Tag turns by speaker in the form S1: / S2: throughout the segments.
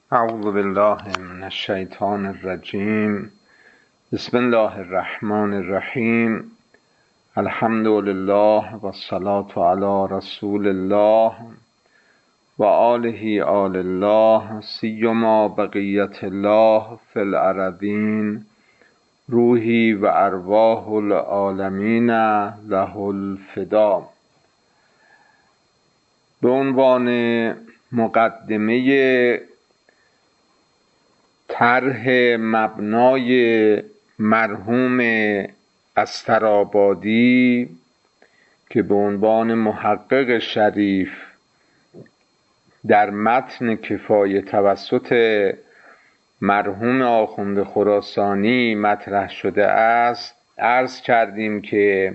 S1: اعوذ بالله من الشیطان الرجیم. بسم الله الرحمن الرحیم. الحمد لله و الصلاة علی رسول الله و آله آل الله سیما بقیت الله فی الارضین روحی و ارواح العالمین له الفدا. به عنوان مقدمه طرح مبنای مرحوم استرآبادی که به عنوان محقق شریف در متن کفایه توسط مرحوم آخوند خراسانی مطرح شده است، عرض کردیم که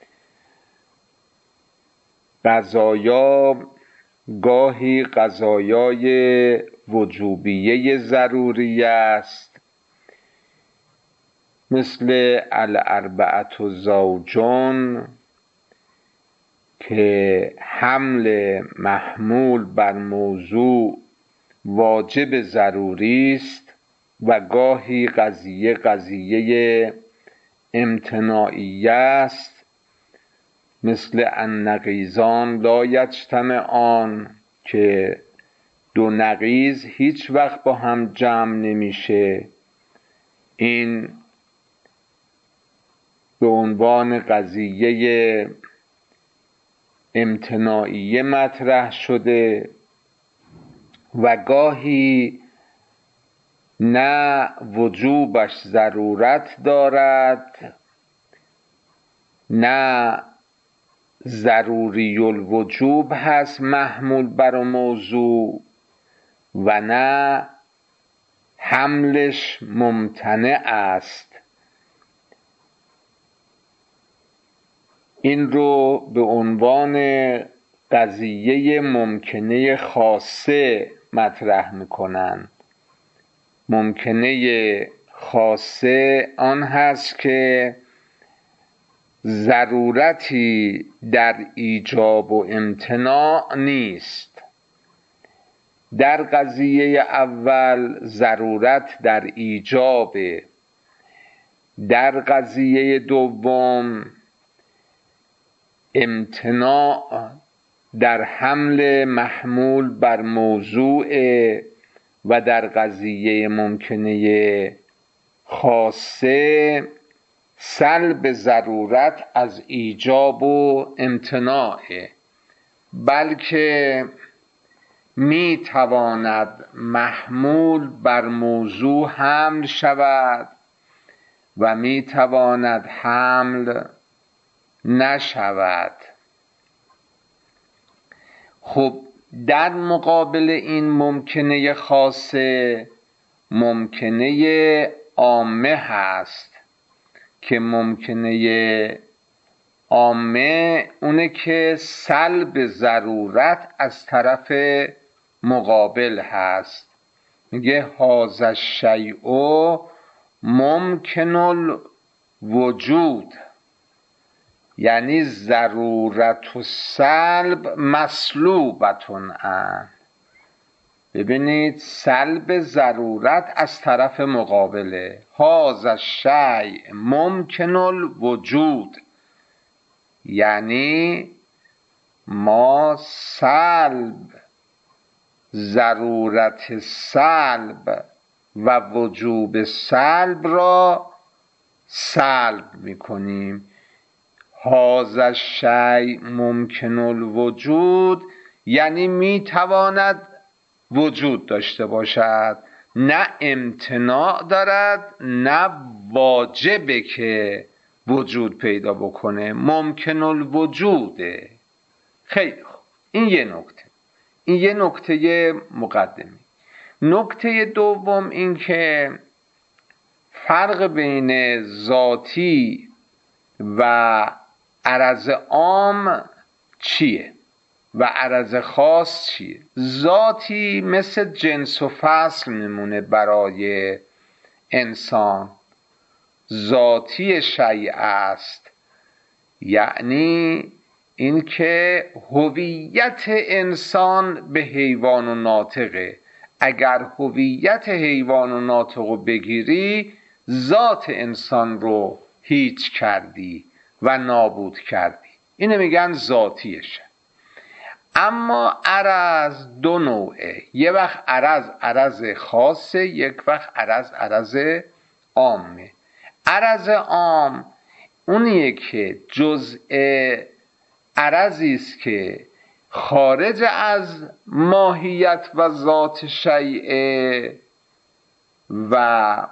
S1: قضایا گاهی قضایای وجوبیه ضروری است، مثل الاربعة زوجون که حمل محمول بر موضوع واجب ضروری است، و گاهی قضیه امتناعیه است، مثل النقیضان لا یجتمعان که دو نقیض هیچ وقت با هم جمع نمیشه. این به عنوان قضیه امتناعیه مطرح شده، و گاهی نه وجوبش ضرورت دارد نه ضروری الوجوب هست محمول بر موضوع، و نه حملش ممتنع است. این رو به عنوان قضیه ممکنه خاصه مطرح میکنن. ممکنه خاصه آن هست که ضرورتی در ایجاب و امتناع نیست. در قضیه اول ضرورت در ایجاب، در قضیه دوم امتناع در حمل محمول بر موضوع، و در قضیه ممکنه خاصه سلب ضرورت از ایجاب و امتناع، بلکه می تواند محمول بر موضوع حمل شود و می تواند حمل نشود. خب در مقابل این ممکنه خاصه ممکنه عامه هست، که ممکنه عامه اونه که سلب ضرورت از طرف مقابل هست. میگه هذا الشیء ممکن الوجود، یعنی ضرورت و سلب مسلوبتون ان. ببینید سلب ضرورت از طرف مقابله. هذا الشیء ممکن الوجود، یعنی ما سلب ضرورت سلب و وجوب سلب را سلب میکنیم. هذا الشیء ممکن الوجود یعنی میتواند وجود داشته باشد، نه امتناع دارد نه واجبه که وجود پیدا بکنه، ممکن الوجوده. خیلی خوب، این یه نکته مقدمی. نکته دوم این که فرق بین ذاتی و عرض عام چیه و عرض خاص چیه. ذاتی مثل جنس و فصل میمونه برای انسان. ذاتی شیء است، یعنی اینکه هویت انسان به حیوان و ناطقه. اگر هویت حیوان و ناطق رو بگیری ذات انسان رو هیچ کردی و نابود کردی. اینو میگن ذاتیشه. اما عرض دو نوعه، یه وقت عرض خاصه، یک وقت عرض عامه. عرض عام اونیه که جزء عرضی است که خارج از ماهیت و ذات شیء و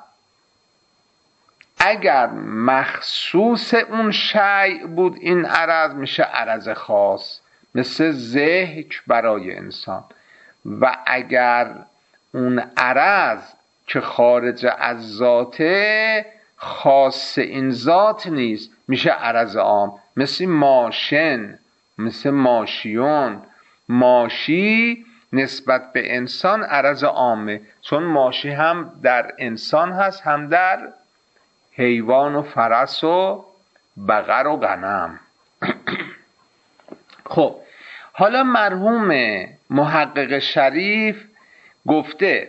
S1: اگر مخصوص اون شیء بود این عرض میشه عرض خاص، مثل ضحک برای انسان. و اگر اون عرض که خارج از ذاته خاص این ذات نیست میشه عرض عام، مثل ماشن، مثل ماشیون. ماشی نسبت به انسان عرض عامه، چون ماشی هم در انسان هست هم در حیوان و فرس و بقر و غنم. خب حالا مرحوم محقق شریف گفته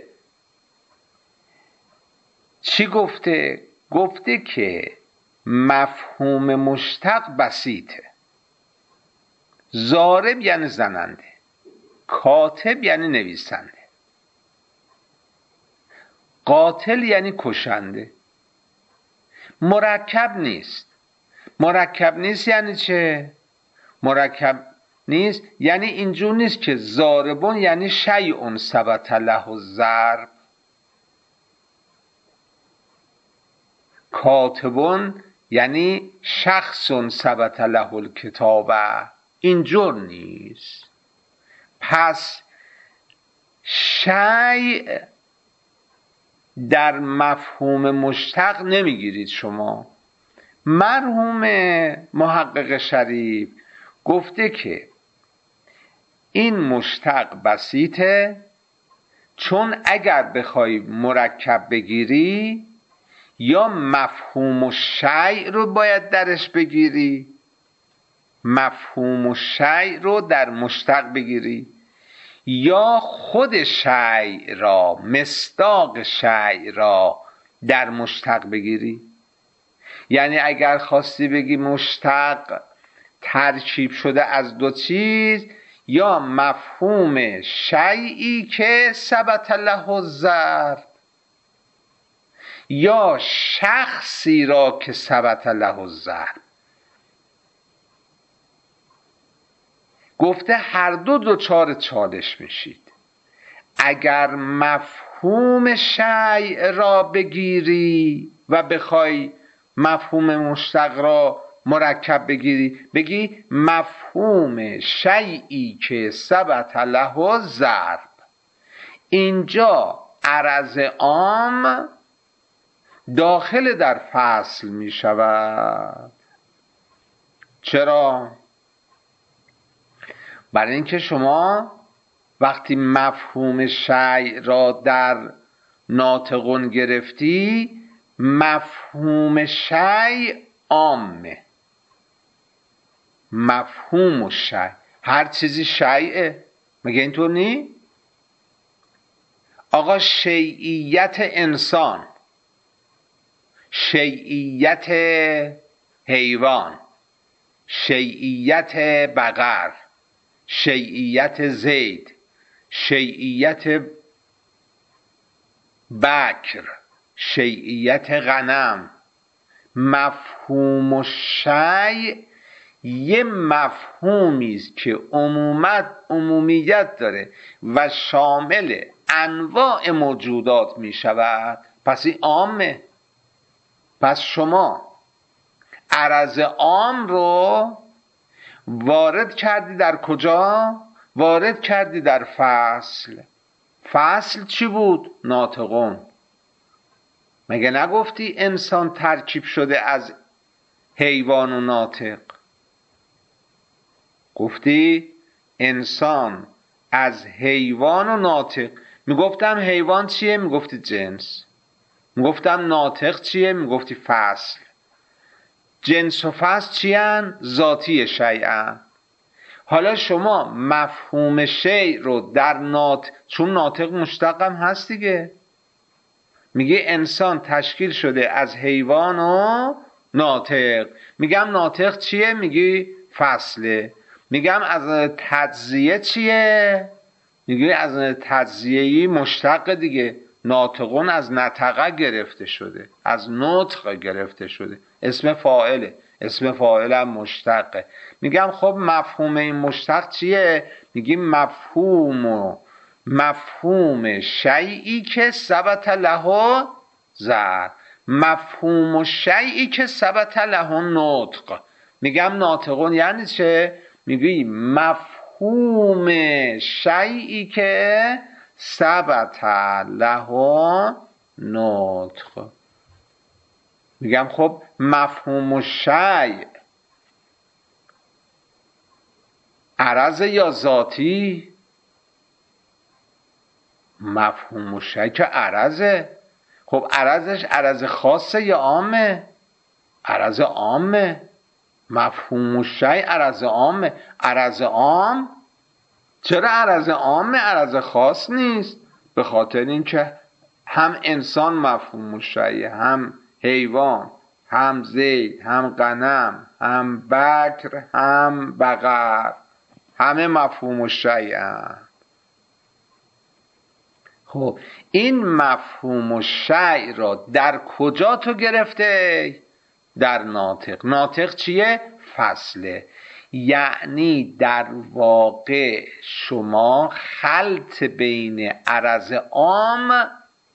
S1: چی گفته؟ گفته که مفهوم مشتق بسیطه. ضارب یعنی زننده، کاتب یعنی نویسنده، قاتل یعنی کشنده. مرکب نیست. مرکب نیست یعنی چه؟ مرکب نیست یعنی اینجور نیست که ضاربون یعنی شیء ثبت له الضرب، کاتبون یعنی شخص ثبت له الکتابه، اینجور نیست. پس شیء در مفهوم مشتق نمیگیرید شما. مرحوم محقق شریف گفته که این مشتق بسیطه، چون اگر بخوای مرکب بگیری یا مفهوم و شیء رو باید درش بگیری، مفهوم و شیء رو در مشتق بگیری، یا خود شیء را، مصداق شیء را در مشتق بگیری. یعنی اگر خواستی بگی مشتق ترکیب شده از دو چیز، یا مفهوم شیئی که ثبت له الضرب، یا شخصی را که ثبت له الضرب. گفته هر دو دچار چالش میشید. اگر مفهوم شیء را بگیری و بخوای مفهوم مشتق را مرکب بگیری، بگی مفهوم شیئی که ثبت له الضرب، اینجا عرض عام داخل در فصل می شود. چرا؟ برای اینکه شما وقتی مفهوم شیء را در ناطقون گرفتی، مفهوم شیء عامه. مفهوم شیء، هر چیزی شیء، مگه اینطور نی؟ آقا شیعیت انسان، شیعیت حیوان، شیعیت بقر، شیعیت زید، شیعیت بکر، شیعیت غنم. مفهوم شیء یه مفهومی است که عمومیت داره و شامل انواع موجودات می شود. پس این عامه. پس شما عرض عام رو وارد کردی در کجا؟ وارد کردی در فصل. فصل چی بود؟ ناطقون. مگه نگفتی انسان ترکیب شده از حیوان و ناطق؟ گفتی انسان از حیوان و ناطق. میگفتم حیوان چیه؟ میگفتی جنس. میگفتم ناطق چیه؟ میگفتی فصل. جنس و فصل چیان؟ ذاتی شیئن. حالا شما مفهوم شیء رو در چون ناطق مشتق هم هست دیگه، میگه انسان تشکیل شده از حیوان و ناطق. میگم ناطق چیه؟ میگی فصله. میگم از تجزیه چیه؟ میگی از تجزیه‌ای مشتق دیگه. ناطقون از نطقه گرفته شده، از نطق گرفته شده، اسم فاعله، اسم فاعل هم مشتقه. میگم خب مفهوم این مشتق چیه؟ میگیم مفهوم شیئی که ثبت له ذکر، مفهوم شیئی که ثبت له نطق. میگم ناطقون یعنی چه؟ میگی مفهوم شیئی که ثبت له نطق. میگم خب مفهوم شیء عرض یا ذاتی؟ مفهوم شیء که عرضه. خب عرضش عرض خاصه یا عامه؟ عرض عامه. مفهوم شیء عرض عامه. عرض عام چرا عرض عامه؟ عرض خاص نیست. به خاطر اینکه هم انسان مفهوم شیء، هم حیوان، هم زید، هم غنم، هم بکر، هم بقر، همه مفهوم شیء هم. خب این مفهوم شیء را در کجا تو گرفته؟ در ناطق. ناطق چیه؟ فصله. یعنی در واقع شما خلط بین عرض عام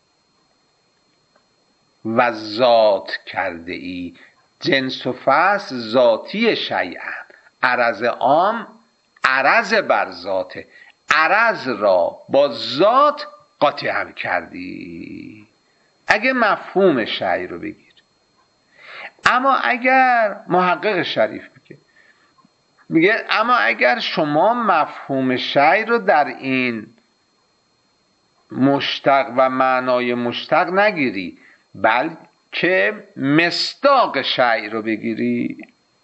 S1: و ذات کرده ای. جنس و فصل ذاتی شیئن، عرض عام عرض بر ذاته. عرض را با ذات قاطی هم کردی اگه مفهوم شیء رو بگیر. اما اگر محقق شریف میگه اما اگر شما مفهوم شیء رو در این مشتق و معنای مشتق نگیری، بلکه مصداق شیء رو بگیری،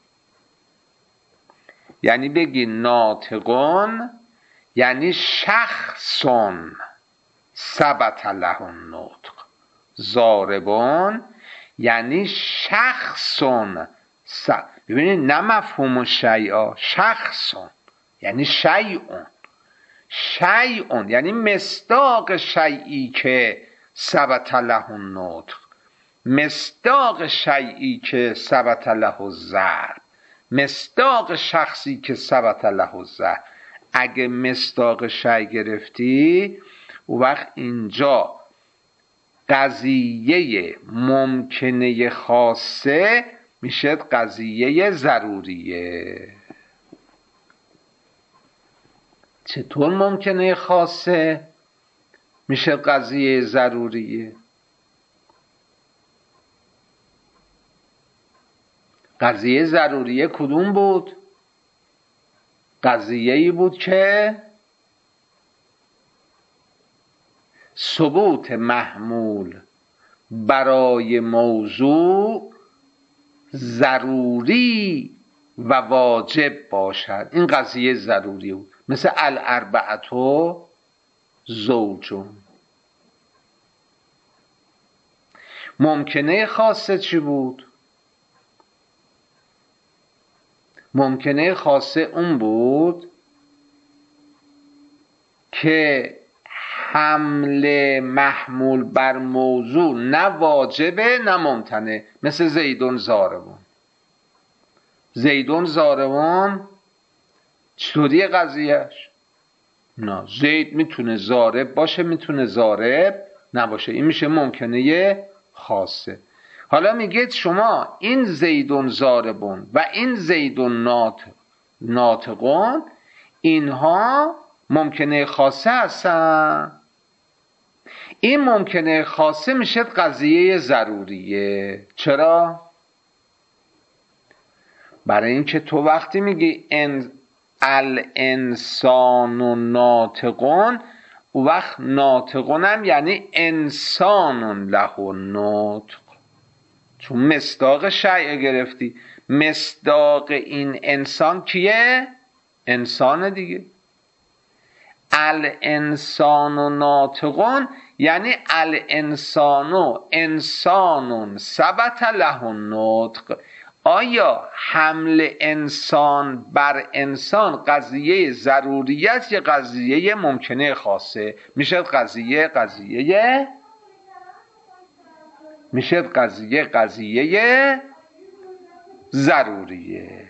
S1: یعنی بگی ناطقون یعنی شخصون ثبت له النطق، ضاربون یعنی شخصون ببینید نه مفهوم شیء، شخصون یعنی شیئون، شیئون یعنی مصداق شیئی که ثبت له النطق، مصداق شیئی که ثبت له الضرب، مصداق شخصی که ثبت له الضرب. اگه مصداق شیء گرفتی اون وقت اینجا قضیه ممکنه خاصه میشه قضیه ضروریه. چطور ممکنه خاصه میشه قضیه ضروریه؟ قضیه ضروریه کدوم بود؟ قضیه‌ای بود که ثبوت محمول برای موضوع ضروری و واجب باشد. این قضیه ضروری بود، مثل الاربعة زوجون. ممکنه خاصه چی بود؟ ممکنه خاصه اون بود که حمل محمول بر موضوع نه واجبه نه ممتنه، مثل زیدون زاربون. زیدون زاربون چطوری قضیهش؟ نه، زید میتونه زارب باشه میتونه زارب نباشه، این میشه ممکنه خاصه. حالا میگید شما این زیدون زاربون و این زیدون ناطقون اینها ممکنه خاصه هستن. این ممکنه خاصه میشه قضیه ضروریه. چرا؟ برای اینکه تو وقتی میگی الانسان و ناطقون، او وقت ناطقون هم یعنی انسان له نطق، چون مصداق شیء گرفتی. مصداق این انسان کیه؟ انسان دیگه. الانسان ناطقون یعنی الانسان انسان ثبت له النطق. آیا حمل انسان بر انسان قضیه ضروری است یا قضیه ممکنه خاصه؟ میشه قضیه ضروریه.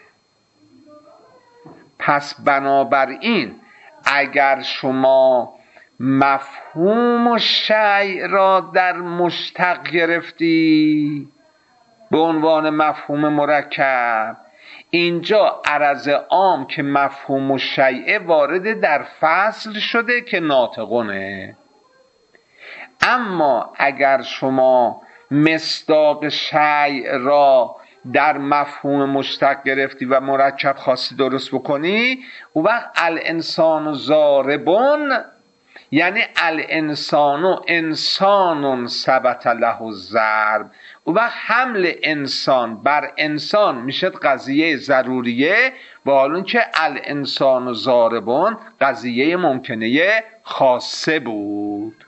S1: پس بنابراین اگر شما مفهوم و شیء را در مشتق گرفتی به عنوان مفهوم مرکب، اینجا عرض عام که مفهوم و شیء وارد در فصل شده که ناطقونه. اما اگر شما مصداق شیء را در مفهوم مشتق گرفتی و مرکب خاصی درست بکنی، اون وقت الانسان ضاربون یعنی الانسان انسان ثبت له الضرب. اون وقت حمل انسان بر انسان میشه قضیه ضروریه، و حالا که الانسان ضاربون قضیه ممکنه خاصه بود.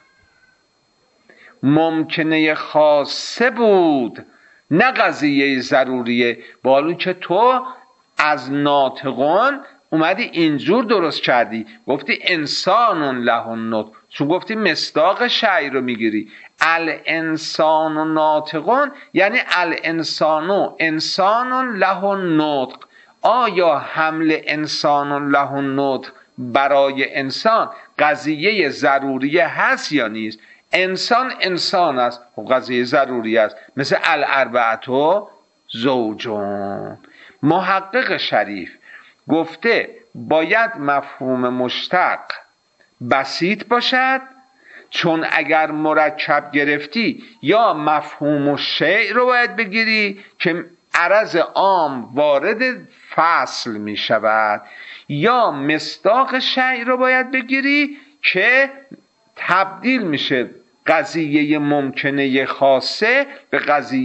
S1: ممکنه خاصه بود نه قضیه ضروریه. با حالا که تو از ناطقون اومدی اینجور درست کردی، گفتی انسان له النطق، چون گفتی مصداق شیء رو میگیری. الانسان ناطقون یعنی الانسان انسان له النطق. آیا حمل انسان له النطق برای انسان قضیه ضروریه هست یا نیست؟ انسان است، خب قضیه ضروری است، مثل الاربعه زوجون. محقق شریف گفته باید مفهوم مشتق بسیط باشد، چون اگر مرکب گرفتی یا مفهوم و شیء رو باید بگیری که عرض عام وارد فصل می شود، یا مصداق شیء رو باید بگیری که تبدیل میشه قضیه ممکنه خاصه به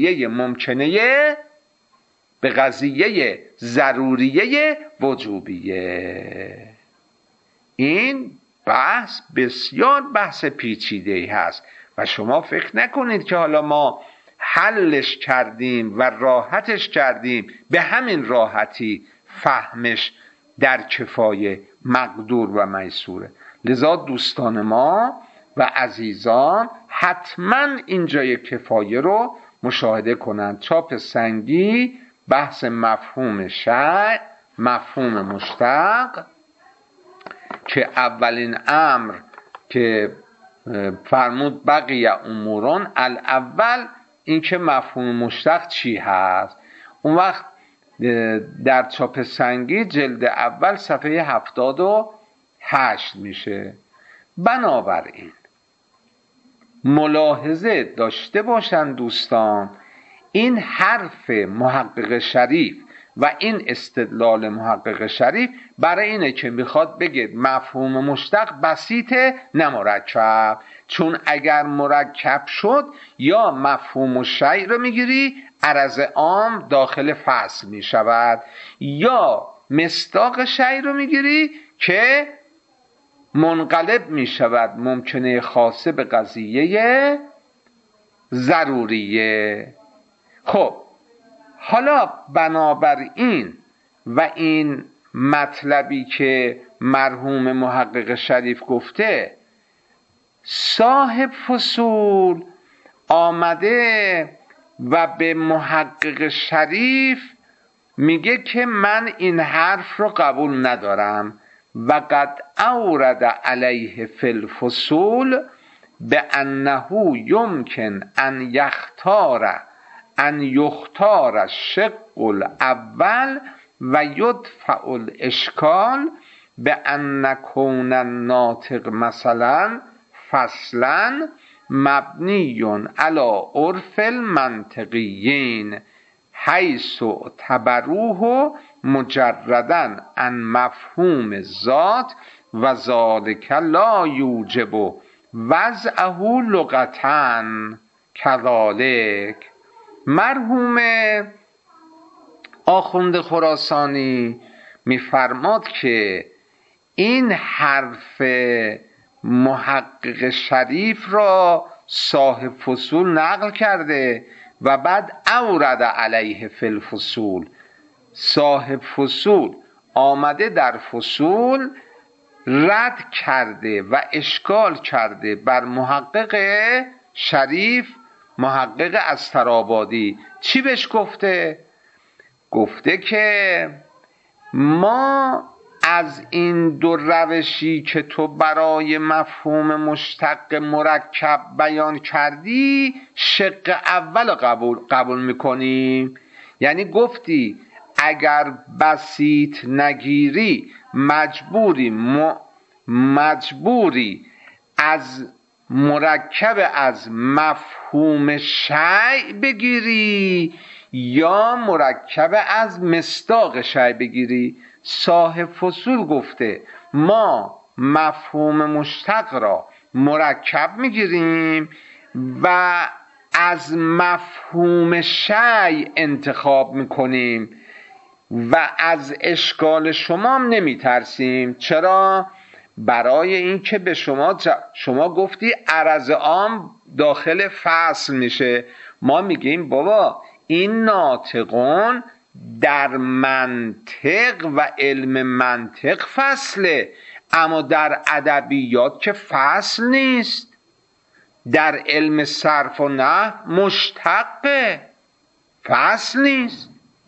S1: قضیه ضروریه وجوبیه. این بحث بسیار بحث پیچیده‌ای هست و شما فکر نکنید که حالا ما حلش کردیم و راحتش کردیم به همین راحتی فهمش در کفایه مقدور و میسوره. لذا دوستان ما و عزیزان حتما اینجای کفایه رو مشاهده کنند. چاپ سنگی بحث مفهوم شیء، مفهوم مشتق، که اولین امر که فرمود بقیه امورون، الاول این که مفهوم مشتق چی هست. اون وقت در چاپ سنگی جلد اول صفحه 78 میشه. بنابراین ملاحظه داشته باشن دوستان، این حرف محقق شریف و این استدلال محقق شریف برای اینه که میخواد بگه مفهوم مشتق بسیطه نه مرکب، چون اگر مرکب شد یا مفهوم الشیء رو میگیری عرض عام داخل فصل میشود، یا مصداق شیء رو میگیری که منقلب میشود ممکنه خاصه به قضیه ضروریه. خب حالا بنابراین و این مطلبی که مرحوم محقق شریف گفته، صاحب فصول آمده و به محقق شریف میگه که من این حرف رو قبول ندارم و قد اورد علیه فی الفصول به انه یمکن ان یختار الشق الاول و یدفع الاشکال به ان کون الناطق مثلا فصلا مبنی علی عرف المنطقیین حیث اعتبروه مجردا عن مفهوم ذات و ذلک لا یوجب وضعه لغتا کذالک. مرحوم آخوند خراسانی میفرماد که این حرف محقق شریف را صاحب فصول نقل کرده و بعد اورد علیه فی الفصول، صاحب فصول آمده در فصول رد کرده و اشکال کرده بر محقق شریف، محقق استرآبادی. چی بهش گفته؟ گفته که ما از این دو روشی که تو برای مفهوم مشتق مرکب بیان کردی شق اول قبول میکنیم. یعنی گفتی اگر بسیط نگیری مجبوری از مرکب از مفهوم شیء بگیری یا مرکب از مصداق شیء بگیری. صاحب فصول گفته ما مفهوم مشتق را مرکب میگیریم و از مفهوم شیء انتخاب میکنیم و از اشکال شما هم نمیترسیم. چرا؟ برای اینکه به شما گفتی عرض عام داخل فصل میشه. ما میگیم بابا این ناطقون در منطق و علم منطق فصله، اما در ادبیات که فصل نیست. در علم صرف و نحو مشتقه، فصل نیست.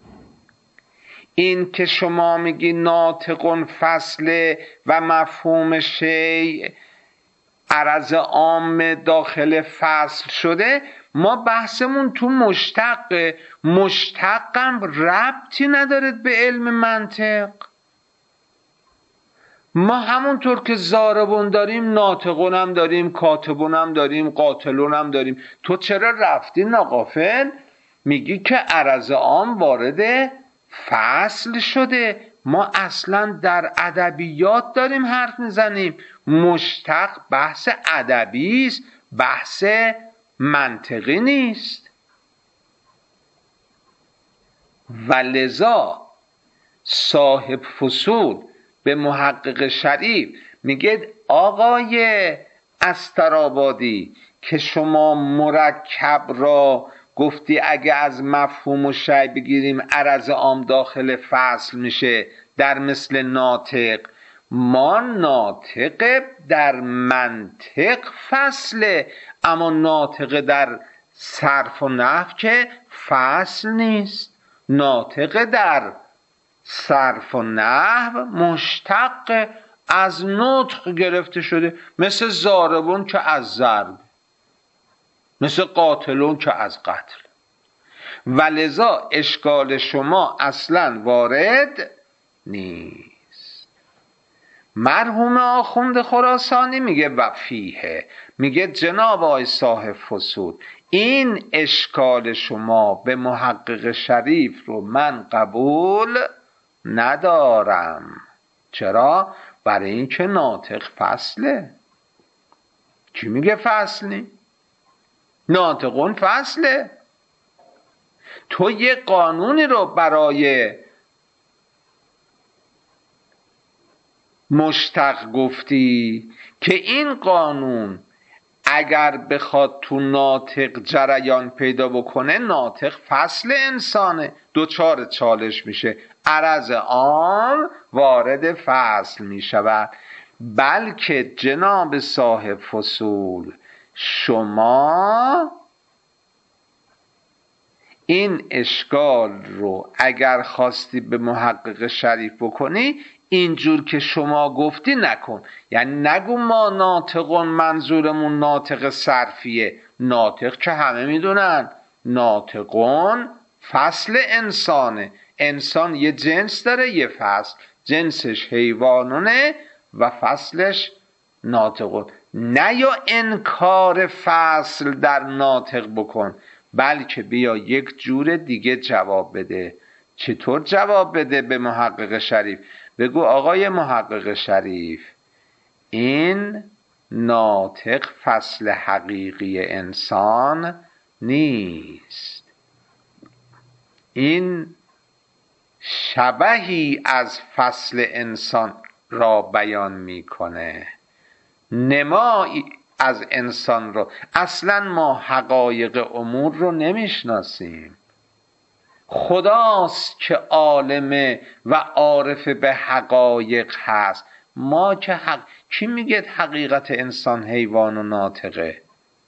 S1: این که شما میگی ناطقون فصله و مفهوم شیء عرض عام داخل فصل شده، ما بحثمون تو مشتقه. مشتقم ربطی نداره به علم منطق. ما همونطور که ضاربون داریم ناطقون هم داریم، کاتبون هم داریم، قاتلون هم داریم. تو چرا رفتی ناغافل میگی که عرض عام وارد فصل شده؟ ما اصلا در ادبیات داریم حرف میزنیم. مشتق بحث ادبی است، بحث منطقی نیست. و لذا صاحب فصول به محقق شریف میگه آقای استرآبادی که شما مرکب را گفتی اگه از مفهوم و شیء بگیریم عرض عام داخل فصل میشه در مثل ناطق. ما ناطق در منطق فصله، اما ناطق در صرف و نحو که فصل نیست. ناطق در صرف و نحو مشتق از نطق گرفته شده، مثل ضاربون که از ضرب، مثل قاتلون که از قتل. ولذا اشکال شما اصلا وارد نیست. مرحوم آخوند خراسانی میگه و فیه، میگه جناب آقای صاحب فصول این اشکال شما به محقق شریف رو من قبول ندارم. چرا؟ برای اینکه ناطق فصله. کی میگه فصلی؟ ناطقون فصله. تو یه قانونی رو برای مشتق گفتی که این قانون اگر بخواد تو ناطق جریان پیدا بکنه ناطق فصل انسانه، دوچار چالش میشه، عرض عام وارد فصل میشود. بلکه جناب صاحب فصول شما این اشکال رو اگر خواستی به محقق شریف بکنی اینجور که شما گفتی نکن. یعنی نگو ما ناطقون منظورمون ناطق صرفیه. ناطق که همه میدونن ناطقون فصل انسانه. انسان یه جنس داره، یه فصل، جنسش حیوانونه و فصلش ناطقون. نه یا انکار فصل در ناطق بکن، بلکه بیا یک جور دیگه جواب بده. چطور جواب بده به محقق شریف؟ بگو آقای محقق شریف این ناطق فصل حقیقی انسان نیست. این شبهی از فصل انسان را بیان میکنه، نمایی از انسان رو. اصلا ما حقایق امور رو نمیشناسیم، خداست که عالم و عارف به حقایق هست. ما که کی میگه حقیقت انسان حیوان و ناطقه؟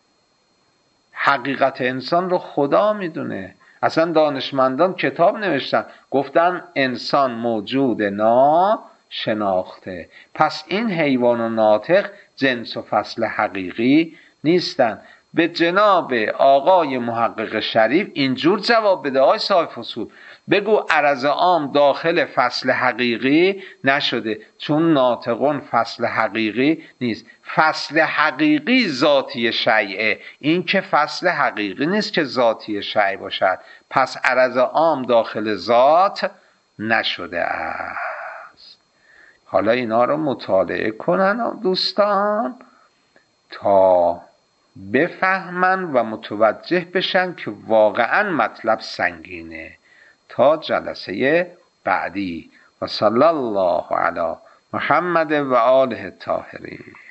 S1: حقیقت انسان رو خدا میدونه. اصلا دانشمندان کتاب نوشتن، گفتن انسان موجود ناشناخته. پس این حیوان و ناطق جنس و فصل حقیقی نیستن. به جناب آقای محقق شریف اینجور جواب بده: آقای صاحب فصول، بگو عرض عام داخل فصل حقیقی نشده، چون ناطقون فصل حقیقی نیست. فصل حقیقی ذاتی شیعه، این که فصل حقیقی نیست که ذاتی شیع باشد. پس عرض عام داخل ذات نشده است. حالا اینا رو مطالعه کنن دوستان تا بفهمن و متوجه بشن که واقعا مطلب سنگینه. تا جلسه بعدی. و صلی الله علی محمد و آله الطاهرین.